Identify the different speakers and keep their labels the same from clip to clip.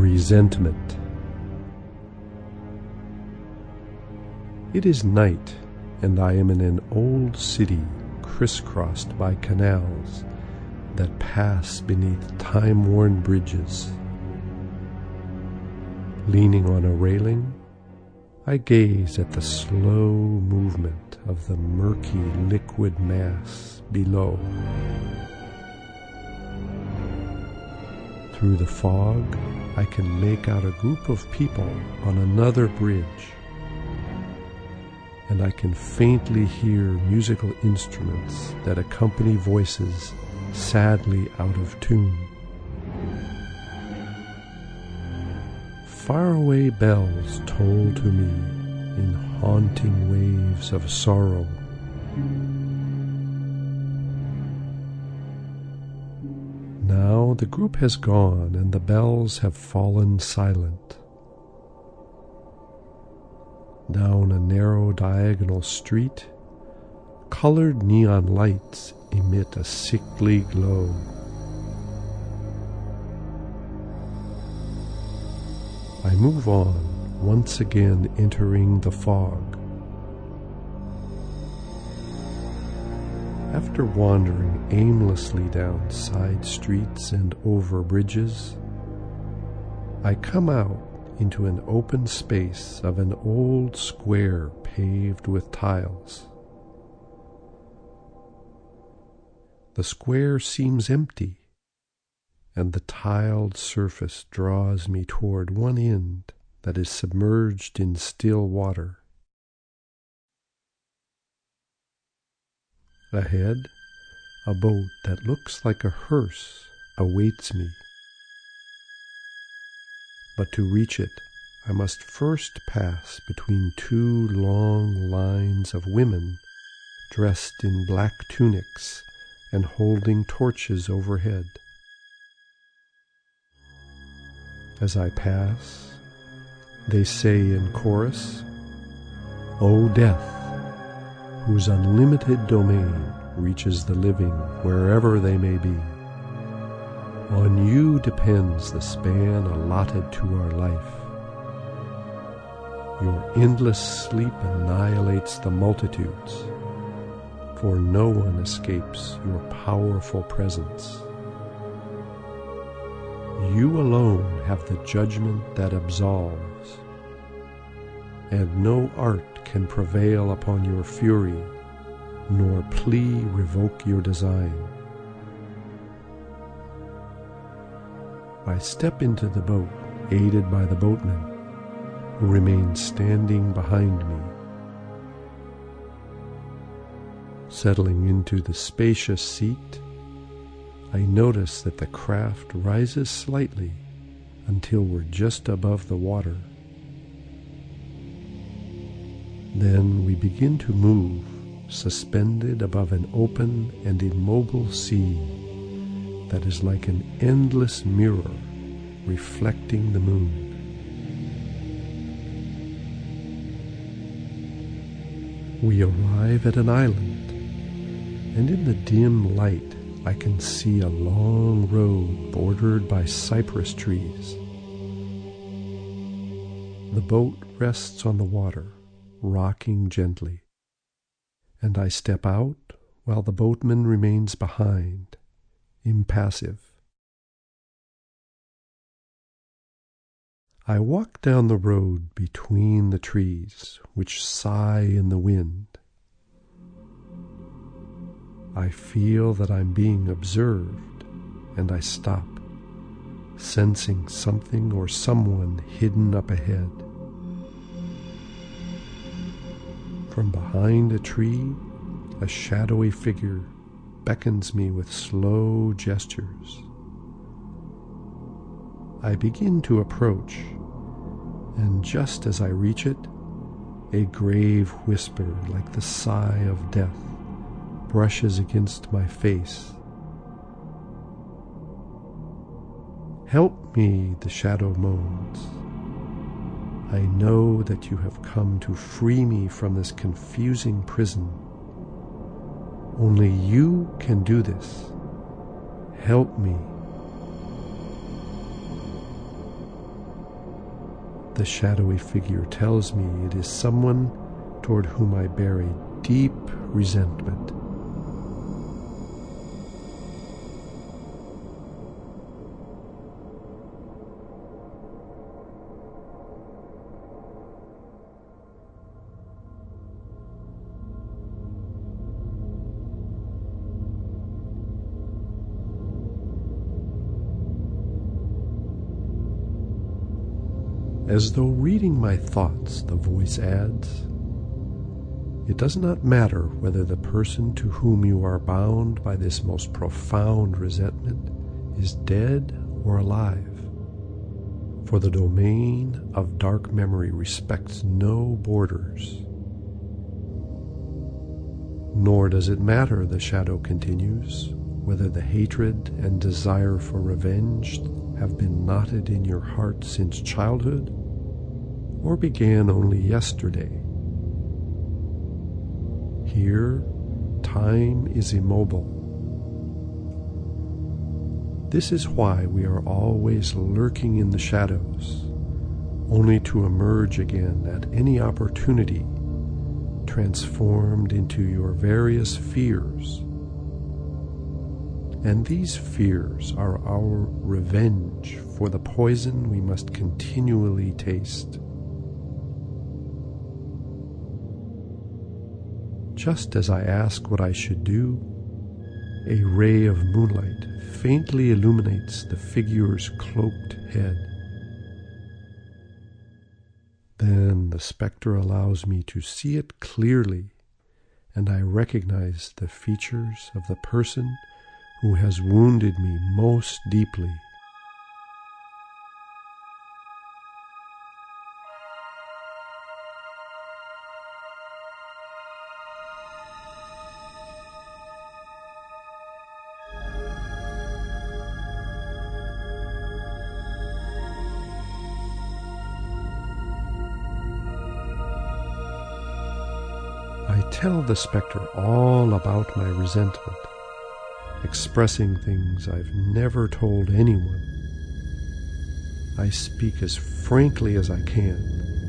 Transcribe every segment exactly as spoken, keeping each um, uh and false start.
Speaker 1: Resentment. It is night, and I am in an old city crisscrossed by canals that pass beneath time-worn bridges. Leaning on a railing, I gaze at the slow movement of the murky liquid mass below. Through the fog, I can make out a group of people on another bridge, and I can faintly hear musical instruments that accompany voices sadly out of tune. Faraway bells toll to me in haunting waves of sorrow. Now the group has gone and the bells have fallen silent. Down a narrow diagonal street, colored neon lights emit a sickly glow. I move on, once again entering the fog. After wandering aimlessly down side streets and over bridges, I come out into an open space of an old square paved with tiles. The square seems empty, and the tiled surface draws me toward one end that is submerged in still water. Ahead, a boat that looks like a hearse awaits me. But to reach it, I must first pass between two long lines of women dressed in black tunics and holding torches overhead. As I pass, they say in chorus, "O death, whose unlimited domain reaches the living wherever they may be. On you depends the span allotted to our life. Your endless sleep annihilates the multitudes, for no one escapes your powerful presence. You alone have the judgment that absolves, and no art can prevail upon your fury, nor plea revoke your design." I step into the boat, aided by the boatman, who remains standing behind me. Settling into the spacious seat, I notice that the craft rises slightly until we're just above the water. Then we begin to move, suspended above an open and immobile sea that is like an endless mirror reflecting the moon. We arrive at an island, and in the dim light I can see a long road bordered by cypress trees. The boat rests on the water, rocking gently, and I step out while the boatman remains behind, impassive. I walk down the road between the trees, which sigh in the wind. I feel that I'm being observed, and I stop, sensing something or someone hidden up ahead. From behind a tree, a shadowy figure beckons me with slow gestures. I begin to approach, and just as I reach it, a grave whisper like the sigh of death brushes against my face. "Help me," the shadow moans. "I know that you have come to free me from this confusing prison. Only you can do this. Help me." The shadowy figure tells me it is someone toward whom I bear a deep resentment. As though reading my thoughts, the voice adds, "It does not matter whether the person to whom you are bound by this most profound resentment is dead or alive, for the domain of dark memory respects no borders. Nor does it matter," the shadow continues, "whether the hatred and desire for revenge have been knotted in your heart since childhood, or began only yesterday. Here, time is immobile. This is why we are always lurking in the shadows, only to emerge again at any opportunity, transformed into your various fears. And these fears are our revenge for the poison we must continually taste. Just as I ask what I should do, a ray of moonlight faintly illuminates the figure's cloaked head. Then the spectre allows me to see it clearly, and I recognize the features of the person who has wounded me most deeply. I tell the spectre all about my resentment, expressing things I've never told anyone. I speak as frankly as I can.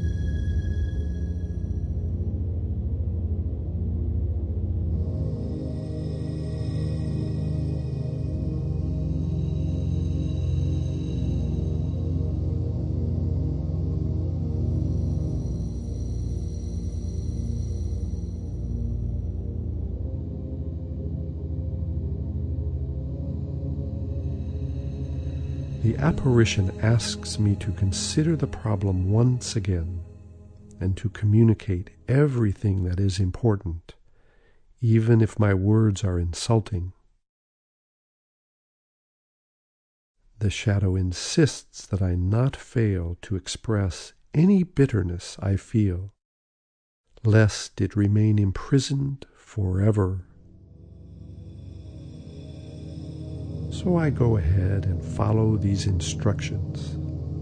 Speaker 1: The apparition asks me to consider the problem once again and to communicate everything that is important, even if my words are insulting. The shadow insists that I not fail to express any bitterness I feel, lest it remain imprisoned forever. So I go ahead and follow these instructions.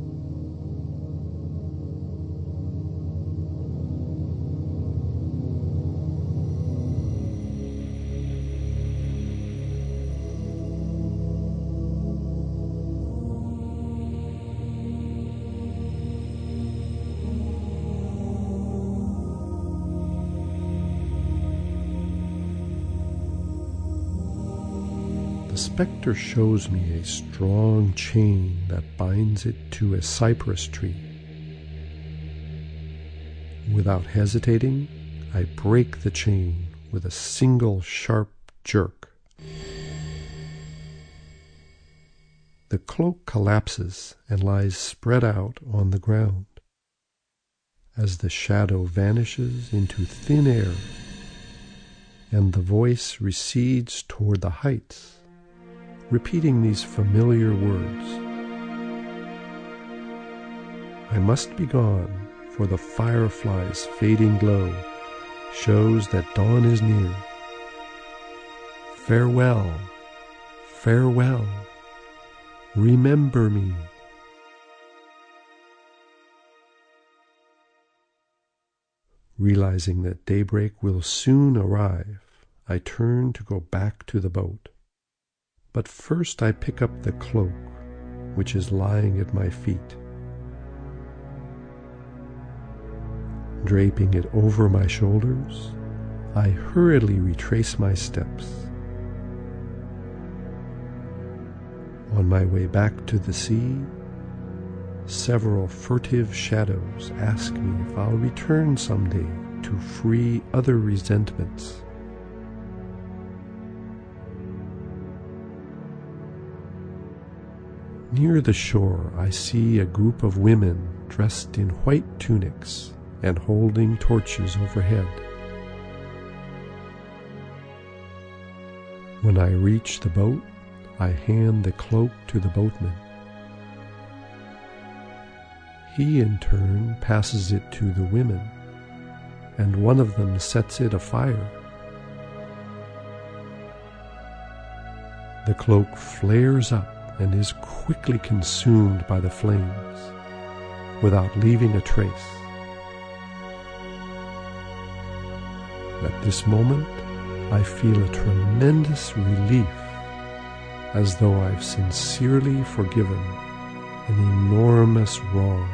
Speaker 1: The spectre shows me a strong chain that binds it to a cypress tree. Without hesitating, I break the chain with a single sharp jerk. The cloak collapses and lies spread out on the ground. As the shadow vanishes into thin air and the voice recedes toward the heights, repeating these familiar words, "I must be gone, for the firefly's fading glow shows that dawn is near. Farewell, farewell, remember me." Realizing that daybreak will soon arrive, I turn to go back to the boat. But first I pick up the cloak, which is lying at my feet. Draping it over my shoulders, I hurriedly retrace my steps. On my way back to the sea, several furtive shadows ask me if I'll return someday to free other resentments. Near the shore, I see a group of women dressed in white tunics and holding torches overhead. When I reach the boat, I hand the cloak to the boatman. He in turn passes it to the women, and one of them sets it afire. The cloak flares up and is quickly consumed by the flames, without leaving a trace. At this moment, I feel a tremendous relief, as though I've sincerely forgiven an enormous wrong.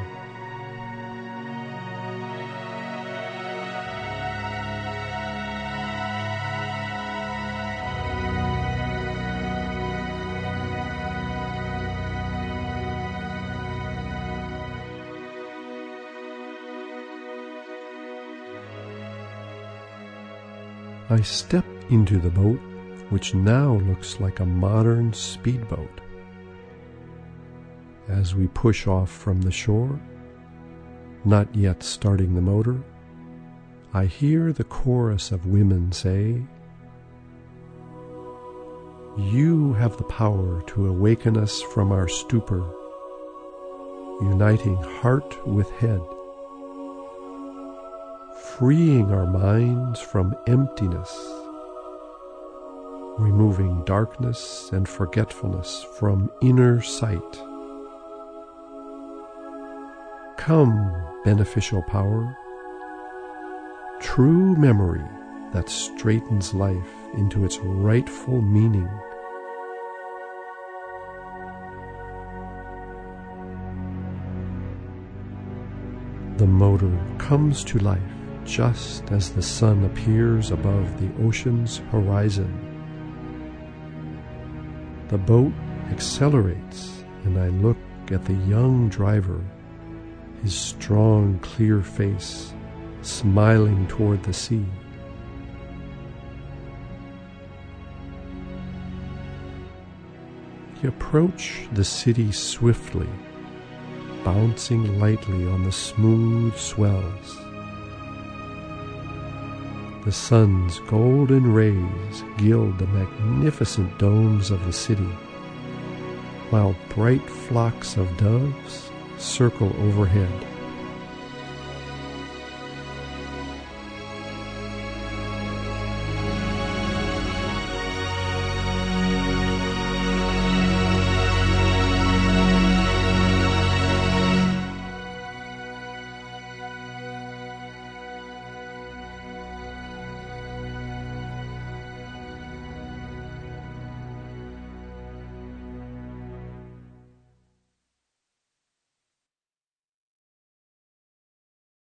Speaker 1: I step into the boat, which now looks like a modern speedboat. As we push off from the shore, not yet starting the motor, I hear the chorus of women say, "You have the power to awaken us from our stupor, uniting heart with head, freeing our minds from emptiness, removing darkness and forgetfulness from inner sight. Come, beneficial power, true memory that straightens life into its rightful meaning." The motor comes to life just as the sun appears above the ocean's horizon. The boat accelerates, and I look at the young driver, his strong, clear face smiling toward the sea. We approach the city swiftly, bouncing lightly on the smooth swells. The sun's golden rays gild the magnificent domes of the city, while bright flocks of doves circle overhead.